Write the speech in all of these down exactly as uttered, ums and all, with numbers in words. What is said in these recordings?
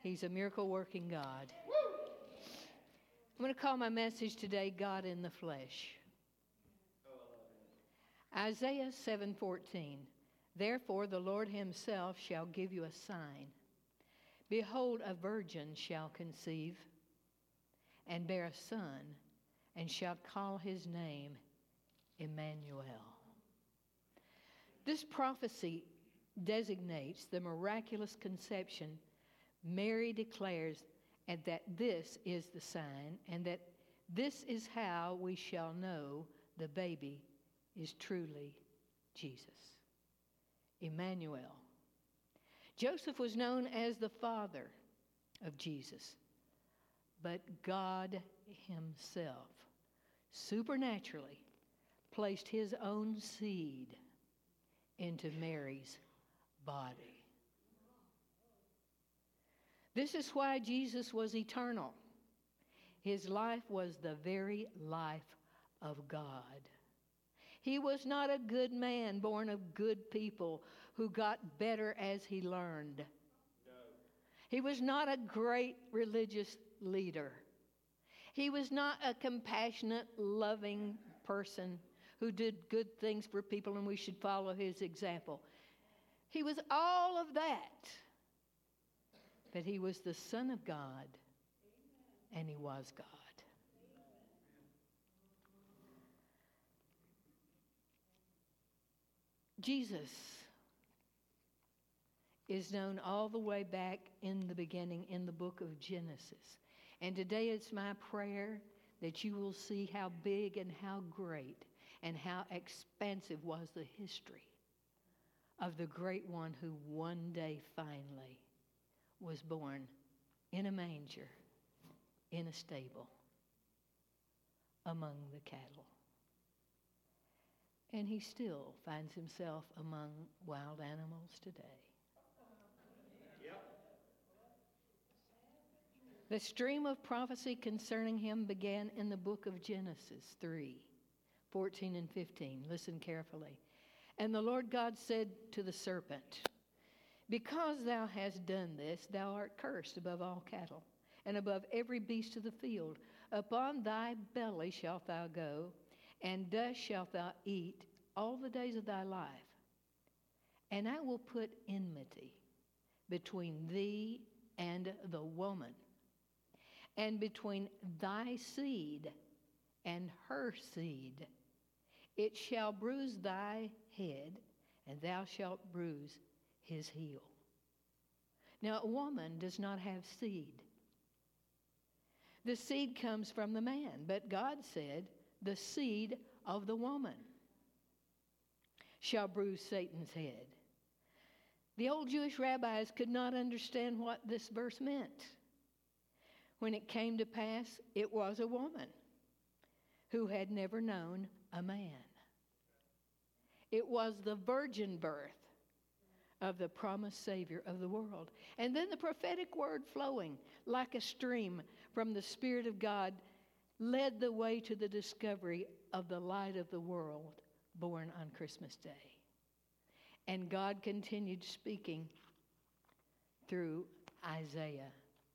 He's a miracle-working God. I'm going to call my message today, God in the Flesh. Isaiah seven fourteen. Therefore the Lord himself shall give you a sign. Behold, a virgin shall conceive and bear a son, and shall call his name Emmanuel. This prophecy designates the miraculous conception. Mary declares and that this is the sign, and that this is how we shall know the baby is truly Jesus. Emmanuel. Joseph was known as the father of Jesus, but God himself supernaturally placed his own seed into Mary's body. This is why Jesus was eternal. His life was the very life of God. He was not a good man born of good people who got better as he learned. No. He was not a great religious leader. He was not a compassionate, loving person who did good things for people and we should follow his example. He was all of that. But he was the Son of God, and he was God. Jesus is known all the way back in the beginning in the book of Genesis. And today it's my prayer that you will see how big and how great and how expansive was the history of the great one who one day finally was born in a manger, in a stable, among the cattle. And he still finds himself among wild animals today. Yep. The stream of prophecy concerning him began in the book of Genesis three, fourteen and fifteen. Listen carefully. And the Lord God said to the serpent, because thou hast done this, thou art cursed above all cattle, and above every beast of the field. Upon thy belly shalt thou go, and dust shalt thou eat all the days of thy life. And I will put enmity between thee and the woman, and between thy seed and her seed. It shall bruise thy head, and thou shalt bruise his heel. Now, a woman does not have seed. The seed comes from the man, but God said, the seed of the woman shall bruise Satan's head. The old Jewish rabbis could not understand what this verse meant. When it came to pass, it was a woman who had never known a man. It was the virgin birth of the promised Savior of the world. And then the prophetic word flowing like a stream from the Spirit of God led the way to the discovery of the light of the world born on Christmas Day. And God continued speaking through Isaiah.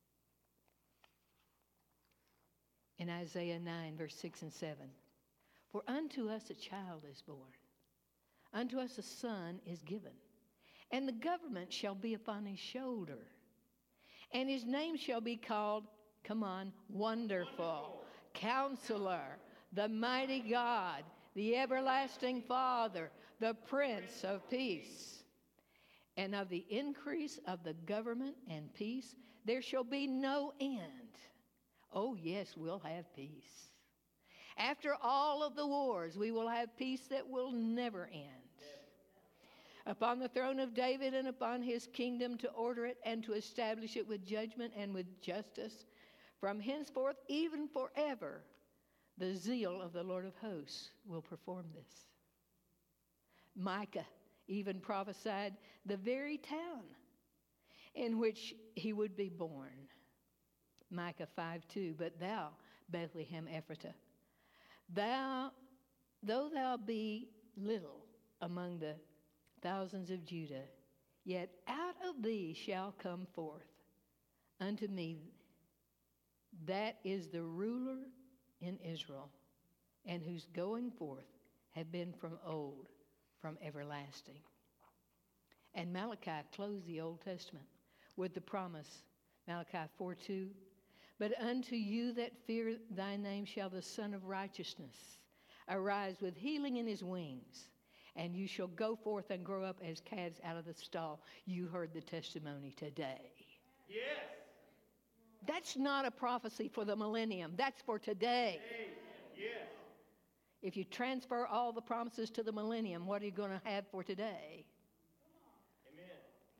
In Isaiah nine, verse six and seven. For unto us a child is born, unto us a son is given, and the government shall be upon his shoulder. And his name shall be called, come on, Wonderful, Wonderful. Counselor, the Mighty God, the Everlasting Father, the Prince of Peace. And of the increase of the government and peace, there shall be no end. Oh, yes, we'll have peace. After all of the wars, we will have peace that will never end. Upon the throne of David and upon his kingdom, to order it and to establish it with judgment and with justice, from henceforth even forever, the zeal of the Lord of hosts will perform this. Micah even prophesied the very town in which he would be born. Micah five two, but thou, Bethlehem Ephratah, thou, though thou be little among the thousands of Judah, yet out of thee shall come forth unto me that is the ruler in Israel, and whose going forth have been from old, from everlasting. And Malachi closed the Old Testament with the promise, Malachi four two, but unto you that fear thy name shall the Son of Righteousness arise with healing in his wings, and you shall go forth and grow up as calves out of the stall. You heard the testimony today. Yes. That's not a prophecy for the millennium. That's for today. Yes. If you transfer all the promises to the millennium, what are you going to have for today? Amen.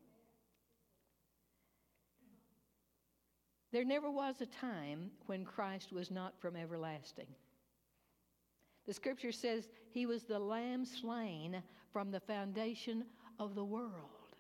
There never was a time when Christ was not from everlasting. The scripture says he was the lamb slain from the foundation of the world.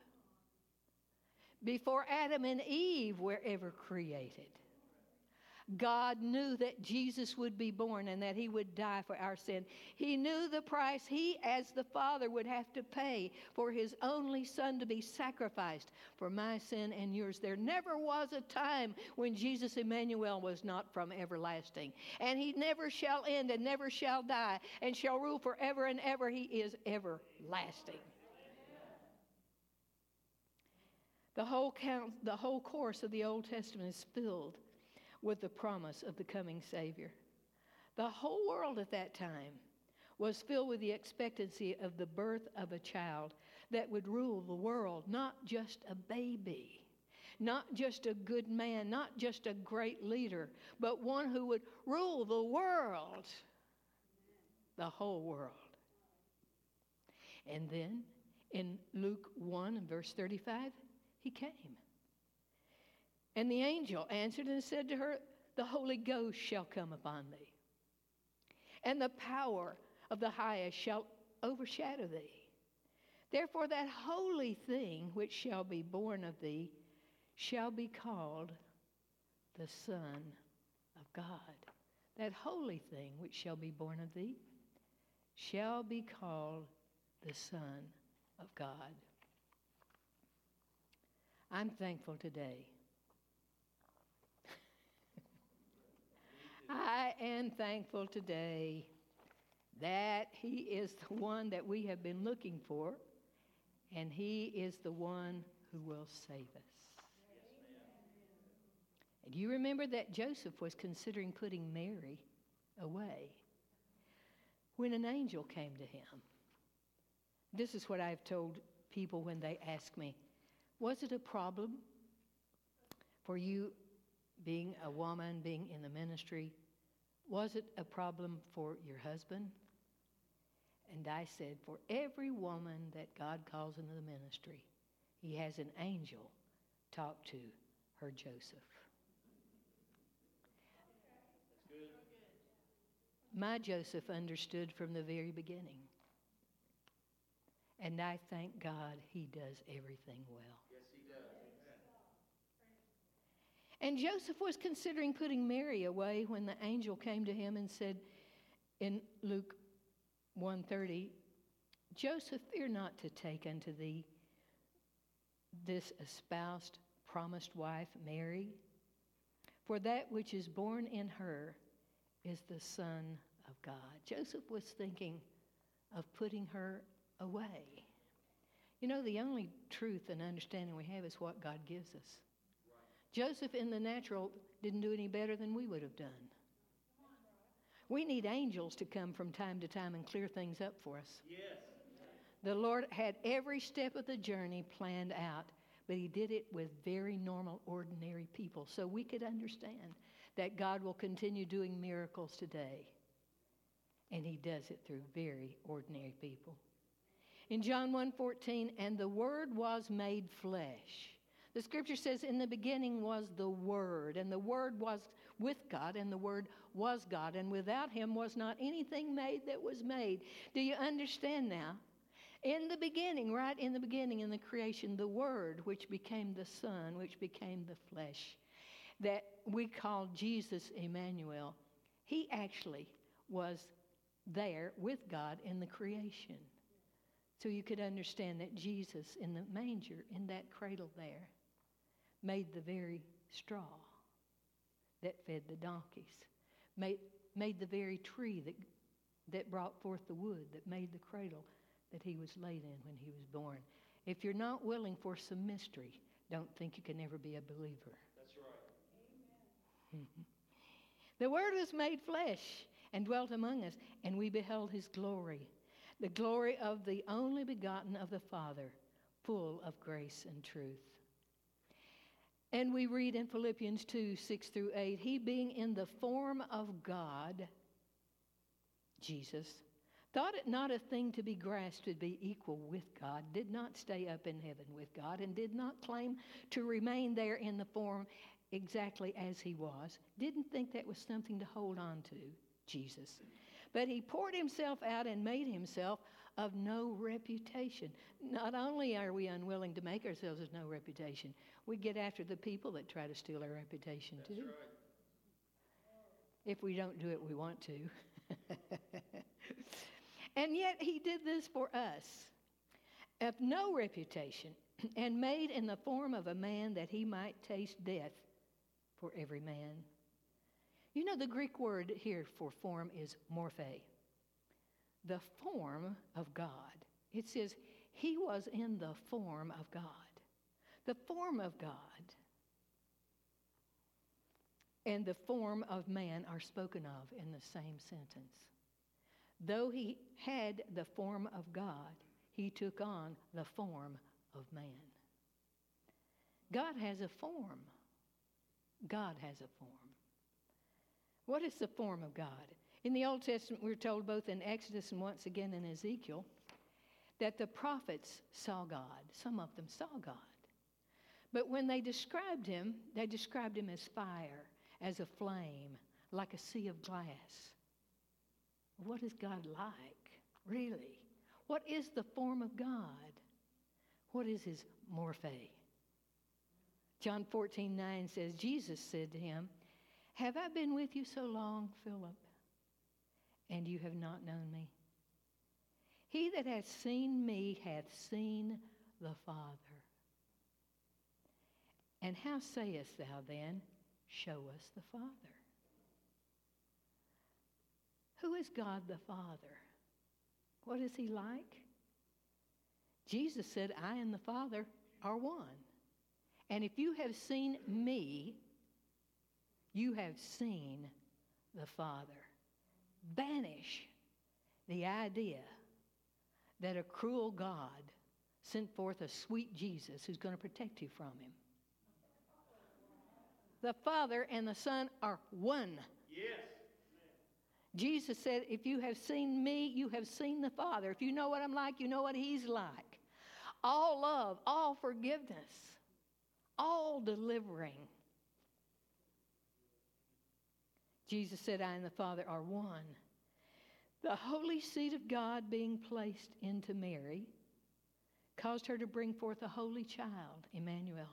Before Adam and Eve were ever created, God knew that Jesus would be born and that he would die for our sin. He knew the price he, as the Father, would have to pay for his only Son to be sacrificed for my sin and yours. There never was a time when Jesus Emmanuel was not from everlasting. And he never shall end and never shall die and shall rule forever and ever. He is everlasting. The whole count, the whole course of the Old Testament is filled with the promise of the coming Savior. The whole world at that time was filled with the expectancy of the birth of a child that would rule the world, not just a baby, not just a good man, not just a great leader, but one who would rule the world, the whole world. And then in Luke one and verse thirty-five, he came. And the angel answered and said to her, the Holy Ghost shall come upon thee, and the power of the highest shall overshadow thee. Therefore that holy thing which shall be born of thee shall be called the Son of God. That holy thing which shall be born of thee shall be called the Son of God. I'm thankful today. I am thankful today that he is the one that we have been looking for, and he is the one who will save us. And you remember that Joseph was considering putting Mary away when an angel came to him. This is what I've told people when they ask me, was it a problem for you being a woman, being in the ministry? Was it a problem for your husband? And I said, for every woman that God calls into the ministry, he has an angel talk to her Joseph. My Joseph understood from the very beginning. And I thank God he does everything well. Yes, he does. And Joseph was considering putting Mary away when the angel came to him and said in Luke one thirty, Joseph, fear not to take unto thee this espoused, promised wife, Mary, for that which is born in her is the Son of God. Joseph was thinking of putting her away. You know, the only truth and understanding we have is what God gives us. Joseph in the natural didn't do any better than we would have done. We need angels to come from time to time and clear things up for us. Yes. The Lord had every step of the journey planned out, but he did it with very normal, ordinary people. So we could understand that God will continue doing miracles today. And he does it through very ordinary people. In John one fourteen, and the Word was made flesh. The scripture says, in the beginning was the Word, and the Word was with God, and the Word was God, and without him was not anything made that was made. Do you understand now? In the beginning, right in the beginning, in the creation, the Word, which became the Son, which became the flesh, that we call Jesus Emmanuel, he actually was there with God in the creation. So you could understand that Jesus in the manger, in that cradle there, made the very straw that fed the donkeys, made, made the very tree that, that brought forth the wood, that made the cradle that he was laid in when he was born. If you're not willing for some mystery, don't think you can ever be a believer. That's right. Amen. The Word was made flesh and dwelt among us, and we beheld his glory, the glory of the only begotten of the Father, full of grace and truth. And we read in Philippians two, six through eight, he being in the form of God, Jesus, thought it not a thing to be grasped to be equal with God, did not stay up in heaven with God, and did not claim to remain there in the form exactly as he was, didn't think that was something to hold on to, Jesus. But he poured himself out and made himself of no reputation. Not only are we unwilling to make ourselves of no reputation, we get after the people that try to steal our reputation too. That's right. If we don't do it, we want to. And yet he did this for us, of no reputation, and made in the form of a man that he might taste death for every man. You know, the Greek word here for form is morphe, the form of God. It says he was in the form of God. The form of God and the form of man are spoken of in the same sentence. Though he had the form of God, he took on the form of man. God has a form. God has a form. What is the form of God? In the Old Testament, we're told both in Exodus and once again in Ezekiel that the prophets saw God. Some of them saw God. But when they described him, they described him as fire, as a flame, like a sea of glass. What is God like, really? What is the form of God? What is his morphe? John fourteen nine says, Jesus said to him, have I been with you so long, Philip, and you have not known me? He that hath seen me hath seen the Father. And how sayest thou then, show us the Father? Who is God the Father? What is he like? Jesus said, I and the Father are one. And if you have seen me, you have seen the Father. Banish the idea that a cruel God sent forth a sweet Jesus who's going to protect you from him. The Father and the Son are one. Yes. Jesus said, if you have seen me, you have seen the Father. If you know what I'm like, you know what he's like. All love, all forgiveness, all delivering. Jesus said, I and the Father are one. The holy seed of God being placed into Mary caused her to bring forth a holy child, Emmanuel.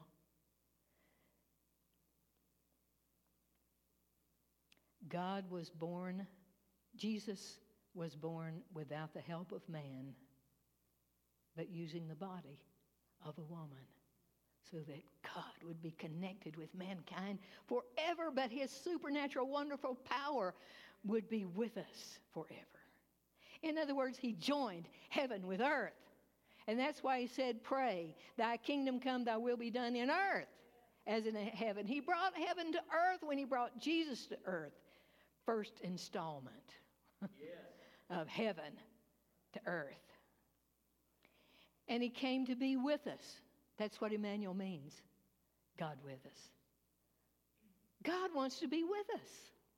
God was born, Jesus was born without the help of man, but using the body of a woman, so that God would be connected with mankind forever, but his supernatural, wonderful power would be with us forever. In other words, he joined heaven with earth. And that's why he said, pray, thy kingdom come, thy will be done in earth as in heaven. He brought heaven to earth when he brought Jesus to earth. First installment Yes. of heaven to earth. And he came to be with us. That's what Emmanuel means. God with us. God wants to be with us.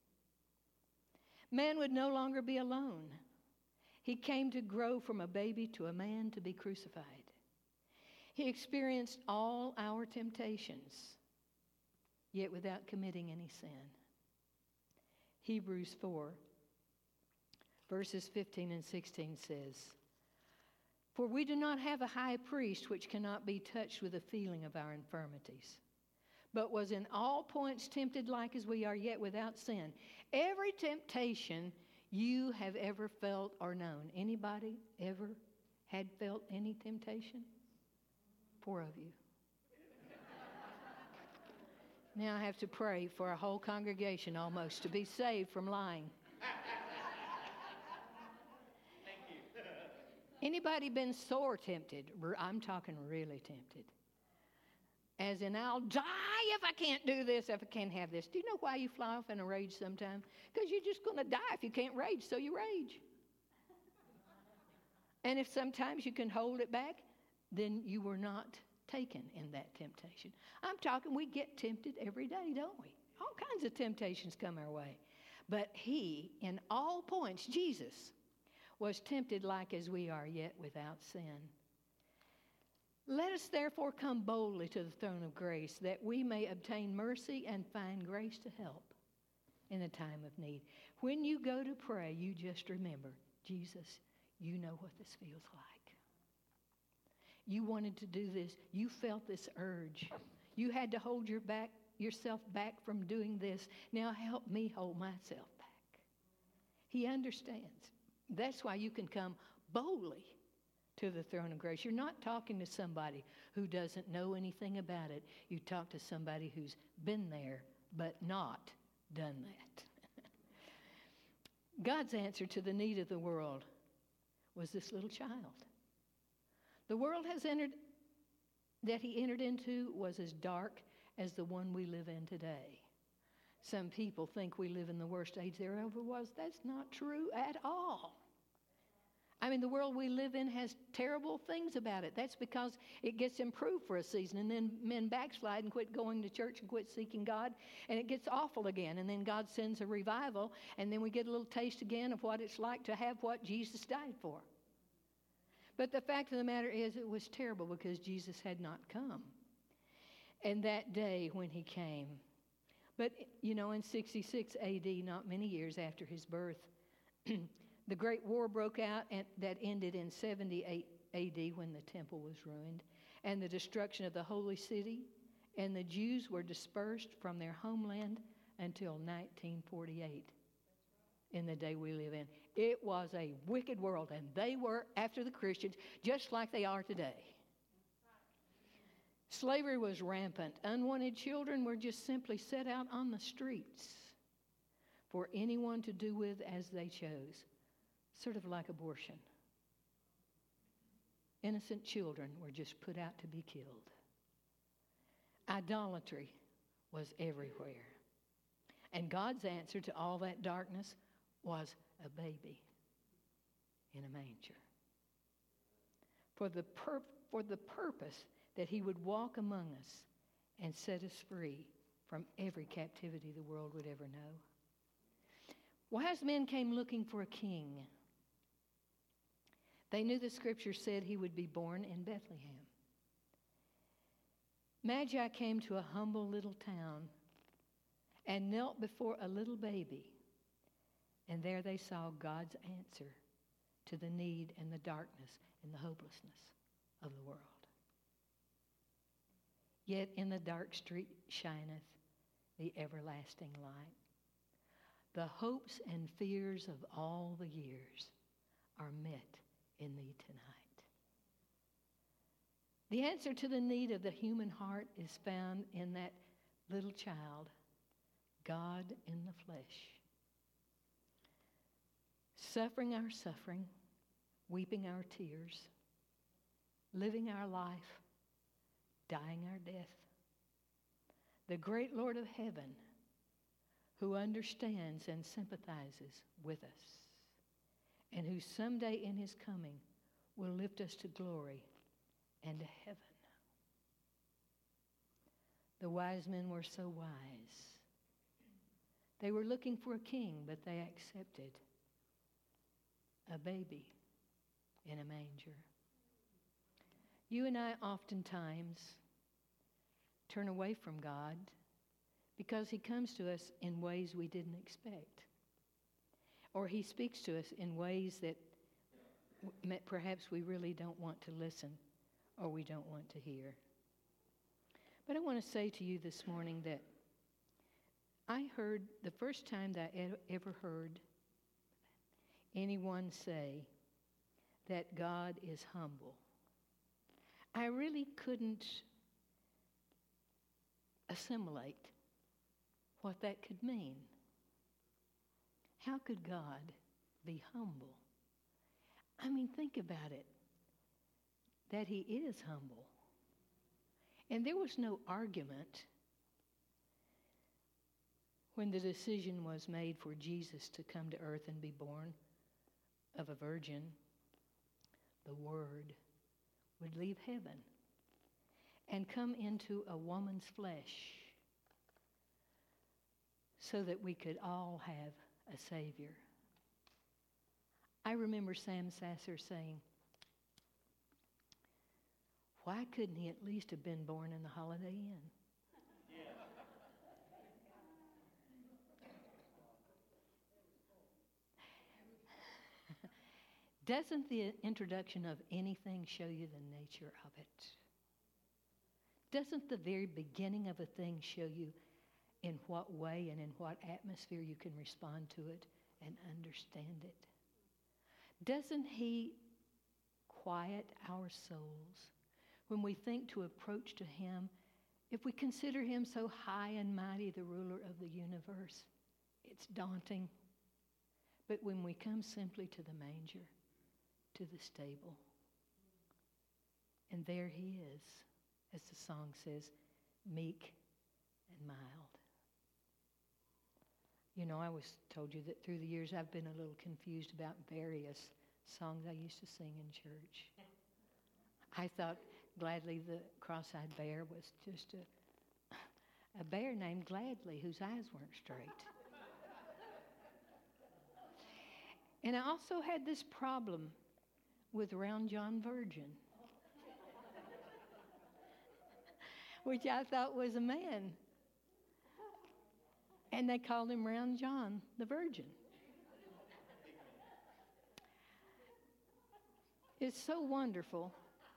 Man would no longer be alone. He came to grow from a baby to a man to be crucified. He experienced all our temptations, yet without committing any sin. Hebrews four, verses fifteen and sixteen says, for we do not have a high priest which cannot be touched with the feeling of our infirmities, but was in all points tempted like as we are, yet without sin. Every temptation you have ever felt or known. Anybody ever had felt any temptation? Four of you. Now I have to pray for a whole congregation almost to be saved from lying. Thank you. Anybody been sore tempted? I'm talking really tempted. As in, I'll die if I can't do this, if I can't have this. Do you know why you fly off in a rage sometimes? Because you're just going to die if you can't rage, so you rage. And if sometimes you can hold it back, then you were not taken in that temptation. I'm talking, we get tempted every day, don't we? All kinds of temptations come our way. But he, in all points, Jesus, was tempted like as we are, yet without sin. Let us therefore come boldly to the throne of grace, that we may obtain mercy and find grace to help in the time of need. When you go to pray, you just remember, Jesus, you know what this feels like. You wanted to do this. You felt this urge. You had to hold your back, yourself back from doing this. Now help me hold myself back. He understands. That's why you can come boldly to the throne of grace. You're not talking to somebody who doesn't know anything about it. You talk to somebody who's been there but not done that. God's answer to the need of the world was this little child. The world has entered that he entered into was as dark as the one we live in today. Some people think we live in the worst age there ever was. That's not true at all. I mean, the world we live in has terrible things about it. That's because it gets improved for a season, and then men backslide and quit going to church and quit seeking God, and it gets awful again. And then God sends a revival, and then we get a little taste again of what it's like to have what Jesus died for. But the fact of the matter is, it was terrible because Jesus had not come. And that day when he came, but, you know, in sixty-six A D, not many years after his birth, the Great War broke out, and that ended in seventy-eight A D when the temple was ruined, and the destruction of the holy city, and the Jews were dispersed from their homeland until nineteen forty-eight, in the day we live in. It was a wicked world, and they were after the Christians just like they are today. Slavery was rampant. Unwanted children were just simply set out on the streets for anyone to do with as they chose. Sort of like abortion. Innocent children were just put out to be killed. Idolatry was everywhere. And God's answer to all that darkness was a baby in a manger. For the, pur- for the purpose that he would walk among us and set us free from every captivity the world would ever know. Wise men came looking for a king. They knew the scripture said he would be born in Bethlehem. Magi came to a humble little town and knelt before a little baby, and there they saw God's answer to the need and the darkness and the hopelessness of the world. Yet in the dark street shineth the everlasting light. The hopes and fears of all the years are met in thee tonight. The answer to the need of the human heart is found in that little child, God in the flesh. Suffering our suffering, weeping our tears, living our life, dying our death. The great Lord of heaven, who understands and sympathizes with us, and who someday in his coming will lift us to glory and to heaven. The wise men were so wise. They were looking for a king, but they accepted a baby in a manger. You and I oftentimes turn away from God because he comes to us in ways we didn't expect. Or he speaks to us in ways that perhaps we really don't want to listen or we don't want to hear. But I want to say to you this morning that I heard, the first time that I ever heard anyone say that God is humble, I really couldn't assimilate what that could mean. How could God be humble? I mean, think about it, that he is humble. And there was no argument when the decision was made for Jesus to come to earth and be born of a virgin. The Word would leave heaven and come into a woman's flesh so that we could all have a Savior. I remember Sam Sasser saying, why couldn't he at least have been born in the Holiday Inn? Doesn't the introduction of anything show you the nature of it? Doesn't the very beginning of a thing show you in what way and in what atmosphere you can respond to it and understand it? Doesn't he quiet our souls when we think to approach to him? If we consider him so high and mighty, the ruler of the universe, it's daunting. But when we come simply to the manger, to the stable, and there he is, as the song says, meek and mild. You know, I was told you that through the years I've been a little confused about various songs I used to sing in church. I thought Gladly the Cross-Eyed Bear was just a, a bear named Gladly whose eyes weren't straight. And I also had this problem with Round John Virgin, which I thought was a man. And they called him Round John the Virgin. It's so wonderful.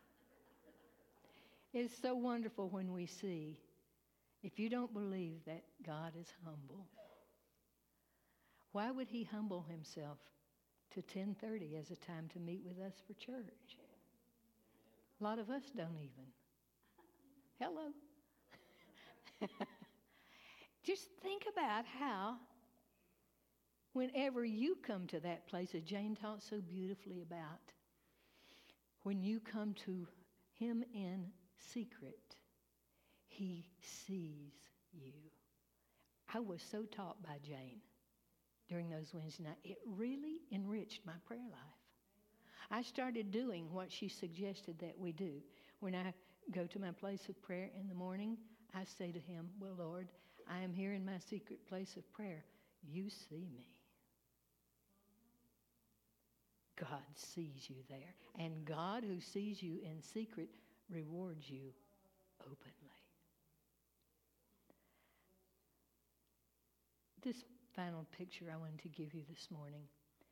It's so wonderful when we see, if you don't believe that God is humble, why would he humble himself to ten thirty as a time to meet with us for church? A lot of us don't even. Hello. Just think about how, whenever you come to that place that Jane taught so beautifully about, when you come to him in secret, he sees you. I was so taught by Jane during those Wednesday nights. It really enriched my prayer life. I started doing what she suggested that we do. When I go to my place of prayer in the morning, I say to him, well, Lord, I am here in my secret place of prayer. You see me. God sees you there. And God, who sees you in secret, rewards you openly. This final picture I wanted to give you this morning.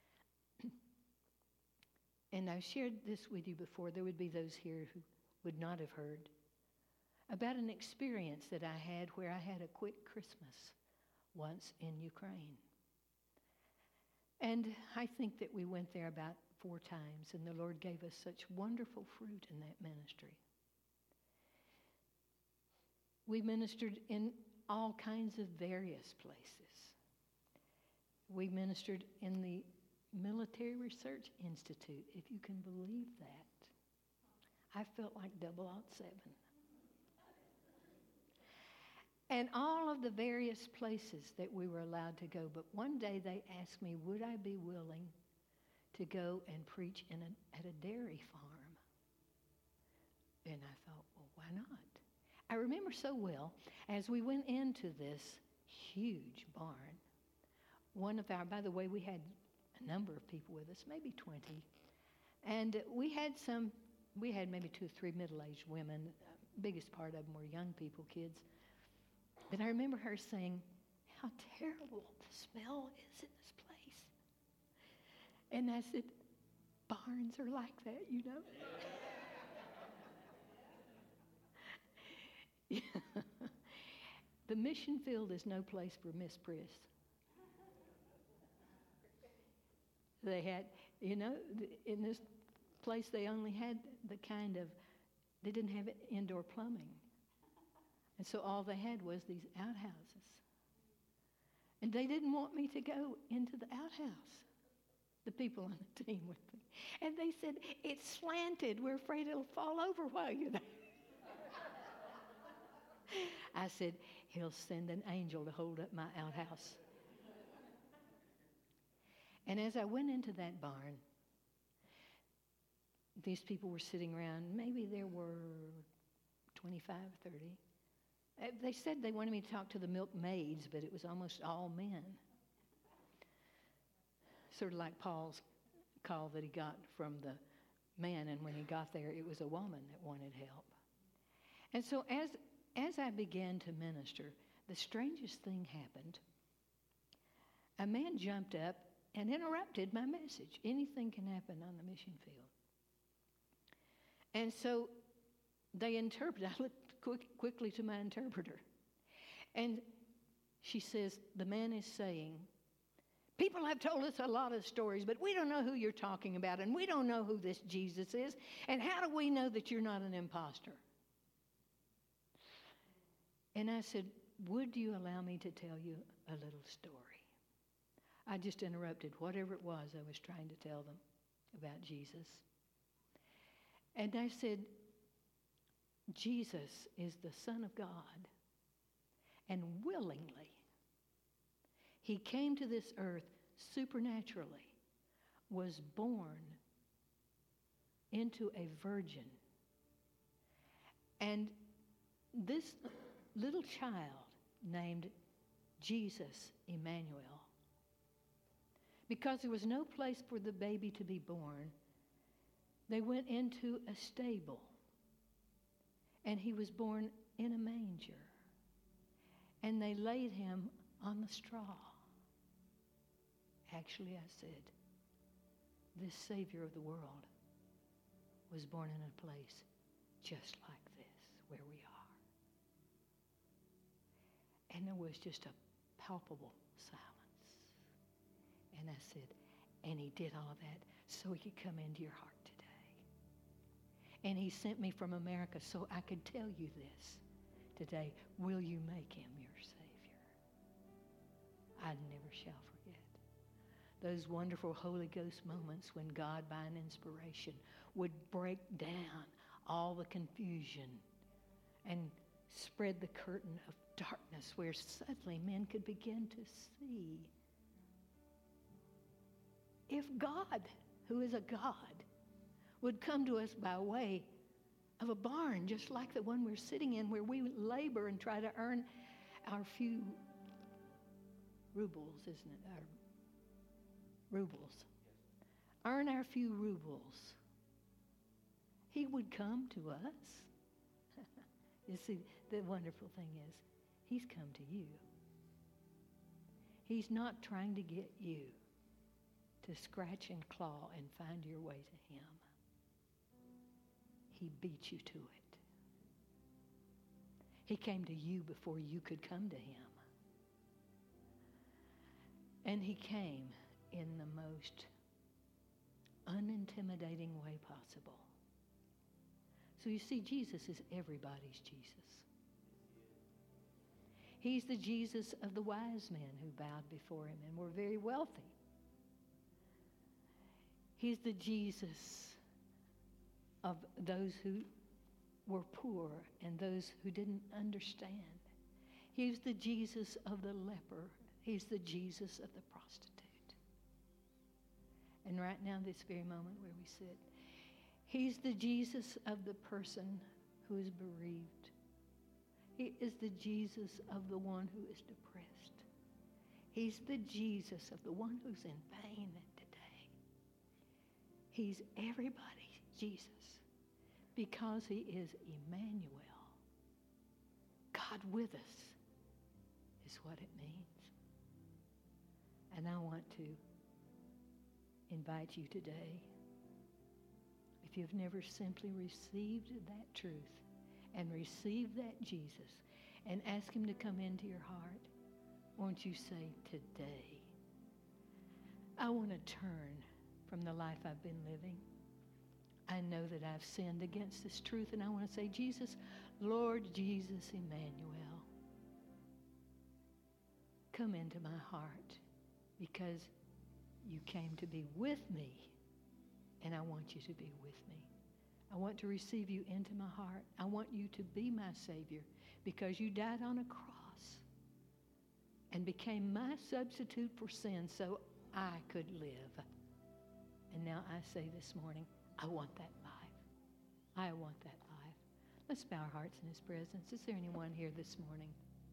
And I've shared this with you before. There would be those here who would not have heard about an experience that I had where I had a quick Christmas once in Ukraine. And I think that we went there about four times, and the Lord gave us such wonderful fruit in that ministry. We ministered in all kinds of various places. We ministered in the Military Research Institute, if you can believe that. I felt like double ought seven. And all of the various places that we were allowed to go. But one day they asked me, would I be willing to go and preach in a, at a dairy farm? And I thought, well, why not? I remember so well, as we went into this huge barn, one of our, by the way, we had a number of people with us, maybe twenty. And we had some, we had maybe two or three middle-aged women. The biggest part of them were young people, kids. But I remember her saying, how terrible the smell is in this place. And I said, barns are like that, you know. Yeah. The mission field is no place for Miss Priss. They had, you know, in this place they only had the kind of, they didn't have indoor plumbing. And so all they had was these outhouses. And they didn't want me to go into the outhouse, the people on the team with me. And they said, it's slanted. We're afraid it'll fall over while you're there. I said, he'll send an angel to hold up my outhouse. And as I went into that barn, these people were sitting around. Maybe there were twenty-five, thirty. They said they wanted me to talk to the milkmaids, but it was almost all men. Sort of like Paul's call that he got from the man, and when he got there, it was a woman that wanted help. And so as, as I began to minister, the strangest thing happened. A man jumped up and interrupted my message. Anything can happen on the mission field. And so they interpreted. I looked quick, quickly to my interpreter. And she says, the man is saying, people have told us a lot of stories, but we don't know who you're talking about, and we don't know who this Jesus is. And how do we know that you're not an imposter? And I said, would you allow me to tell you a little story? I just interrupted whatever it was I was trying to tell them about Jesus. And I said, Jesus is the Son of God, and willingly he came to this earth supernaturally, was born into a virgin. And this little child named Jesus Emmanuel, because there was no place for the baby to be born, they went into a stable, and he was born in a manger, and they laid him on the straw. Actually, I said, this Savior of the world was born in a place just like this, where we are. And there was just a palpable silence. And I said, and he did all of that so he could come into your heart today. And he sent me from America so I could tell you this today. Will you make him your Savior? I never shall forget those wonderful Holy Ghost moments when God, by an inspiration, would break down all the confusion and spread the curtain of darkness where suddenly men could begin to see. If God, who is a God, would come to us by way of a barn just like the one we're sitting in, where we labor and try to earn our few rubles, isn't it? Our rubles. Earn our few rubles. He would come to us. You see, the wonderful thing is, he's come to you. He's not trying to get you to scratch and claw and find your way to him. He beat you to it. He came to you before you could come to him. And he came in the most unintimidating way possible. So you see, Jesus is everybody's Jesus. He's the Jesus of the wise men who bowed before him and were very wealthy. He's the Jesus of those who were poor and those who didn't understand. He's the Jesus of the leper. He's the Jesus of the prostitute. And right now, this very moment where we sit, he's the Jesus of the person who is bereaved. He is the Jesus of the one who is depressed. He's the Jesus of the one who's in pain today. He's everybody's Jesus because he is Emmanuel. God with us is what it means. And I want to invite you today, if you've never simply received that truth and received that Jesus and ask him to come into your heart, won't you say today, I want to turn from the life I've been living. I know that I've sinned against this truth, and I want to say, Jesus, Lord Jesus Emmanuel, come into my heart because you came to be with me, and I want you to be with me. I want to receive you into my heart. I want you to be my Savior because you died on a cross and became my substitute for sin so I could live. And now I say this morning, I want that life. I want that life. Let's bow our hearts in His presence. Is there anyone here this morning?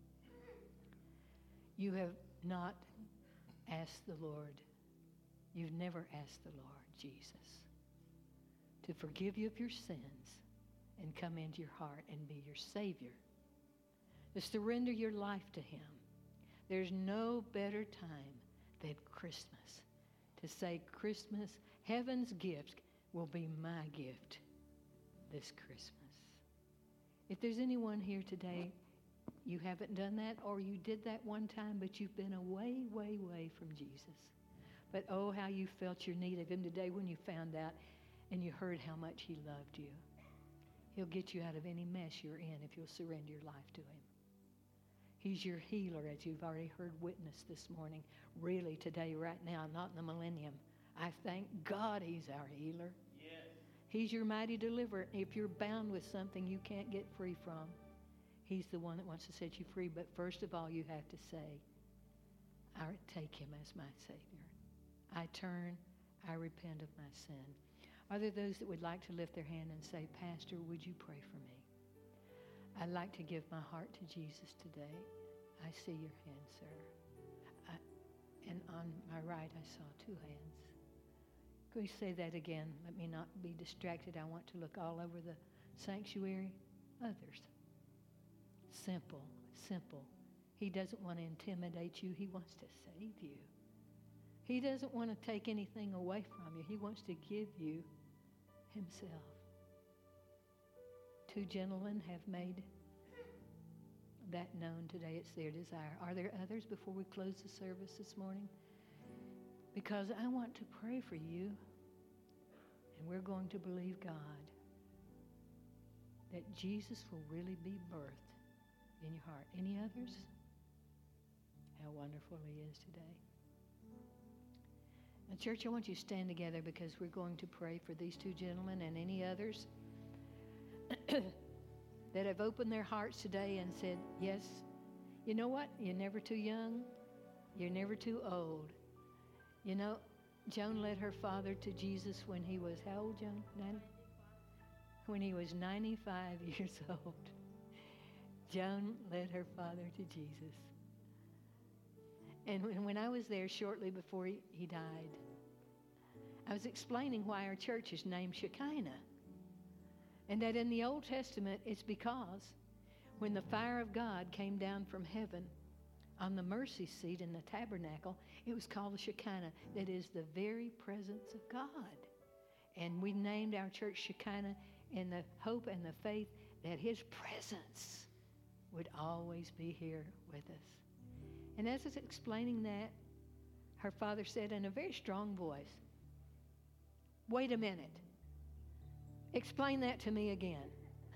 You have not asked the Lord, you've never asked the Lord Jesus to forgive you of your sins and come into your heart and be your Savior. To surrender your life to Him. There's no better time than Christmas to say, Christmas, heaven's gift will be my gift this Christmas. If there's anyone here today, you haven't done that, or you did that one time, but you've been away, way, way from Jesus. But oh, how you felt your need of Him today when you found out and you heard how much He loved you. He'll get you out of any mess you're in if you'll surrender your life to Him. He's your healer, as you've already heard witness this morning. Really, today, right now, not in the millennium. I thank God He's our healer. Yes. He's your mighty deliverer. If you're bound with something you can't get free from, He's the one that wants to set you free. But first of all, you have to say, I take Him as my Savior. I turn, I repent of my sin. Are there those that would like to lift their hand and say, Pastor, would you pray for me? I'd like to give my heart to Jesus today. I see your hand, sir. I, and on my right, I saw two hands. Can we say that again? Let me not be distracted. I want to look all over the sanctuary. Others. Simple, simple. He doesn't want to intimidate you. He wants to save you. He doesn't want to take anything away from you. He wants to give you Himself. Two gentlemen have made that known today. It's their desire. Are there others before we close the service this morning? Because I want to pray for you, and we're going to believe God that Jesus will really be birthed in your heart. Any others? How wonderful He is today. Now, church, I want you to stand together because we're going to pray for these two gentlemen and any others that have opened their hearts today and said, yes, you know what? You're never too young. You're never too old. You know, Joan led her father to Jesus when he was, how old, Joan? ninety? When he was ninety-five years old. Joan led her father to Jesus. And when, when I was there shortly before he, he died, I was explaining why our church is named Shekinah. And that in the Old Testament, it's because when the fire of God came down from heaven on the mercy seat in the tabernacle, it was called the Shekinah. That is the very presence of God. And we named our church Shekinah in the hope and the faith that His presence would always be here with us. And as I was explaining that, her father said in a very strong voice, wait a minute. Explain that to me again.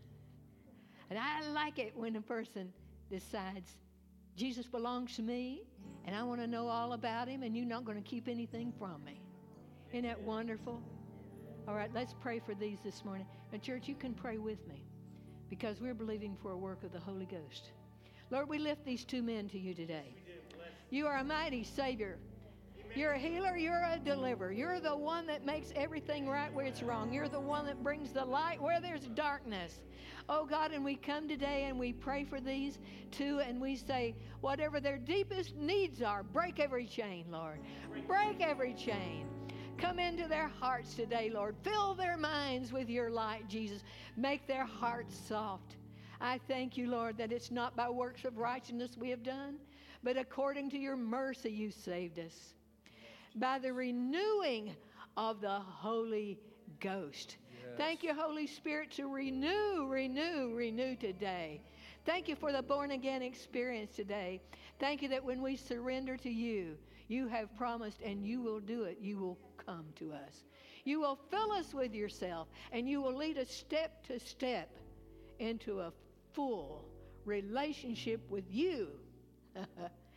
And I like it when a person decides, Jesus belongs to me, and I want to know all about Him, and you're not going to keep anything from me. Isn't that wonderful? All right, let's pray for these this morning. And church, you can pray with me because we're believing for a work of the Holy Ghost. Lord, we lift these two men to you today. You are a mighty Savior. You're a healer. You're a deliverer. You're the one that makes everything right where it's wrong. You're the one that brings the light where there's darkness. Oh, God, and we come today and we pray for these two, and we say, whatever their deepest needs are, break every chain, Lord. Break every chain. Come into their hearts today, Lord. Fill their minds with your light, Jesus. Make their hearts soft. I thank you, Lord, that it's not by works of righteousness we have done, but according to your mercy you saved us. By the renewing of the Holy Ghost. Yes. Thank you, Holy Spirit, to renew, renew, renew today. Thank you for the born-again experience today. Thank you that when we surrender to you, you have promised and you will do it. You will come to us. You will fill us with yourself, and you will lead us step to step into a full relationship with you. Where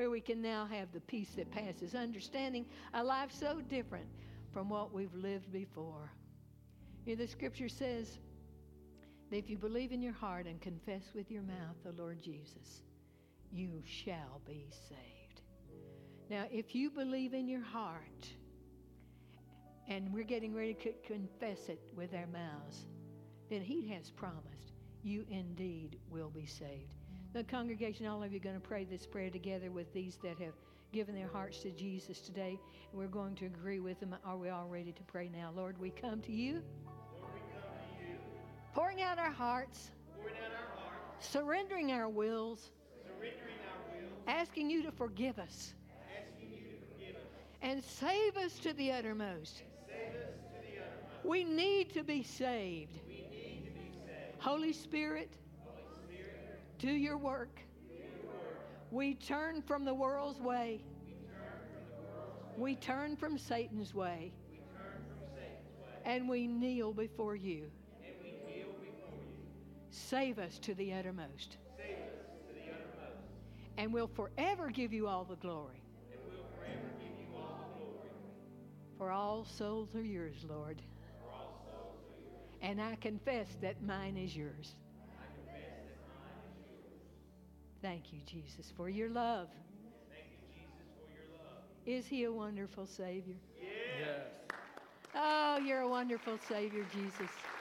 where we can now have the peace that passes understanding, a life so different from what we've lived before. Here the scripture says that if you believe in your heart and confess with your mouth the Lord Jesus, you shall be saved. Now, if you believe in your heart, and we're getting ready to confess it with our mouths, then He has promised you indeed will be saved. The congregation, all of you are going to pray this prayer together with these that have given their hearts to Jesus today. And we're going to agree with them. Are we all ready to pray now? Lord, we come to you. Lord, we come to you. Pouring out our hearts. Pouring out our hearts. Surrendering our wills. Surrendering our wills. Asking you to forgive us. Asking you to forgive us. And save us to the uttermost. Save us to the uttermost. We need to be saved. We need to be saved. Holy Spirit, Holy Spirit, do your work. do your work. We turn from the world's way. We turn from the world's way. We turn from Satan's way. We turn from Satan's way. And we kneel before you. And we kneel before you. Save us to the uttermost. Save us to the uttermost. And we'll forever give you all the glory. And we'll forever give you all the glory. For all souls are yours, Lord. For all souls are yours. And I confess that mine is yours. I confess that mine is yours. Thank you, Jesus, for your love. Thank you, Jesus, for your love. Is He a wonderful Savior? Yes. Oh, you're a wonderful Savior, Jesus.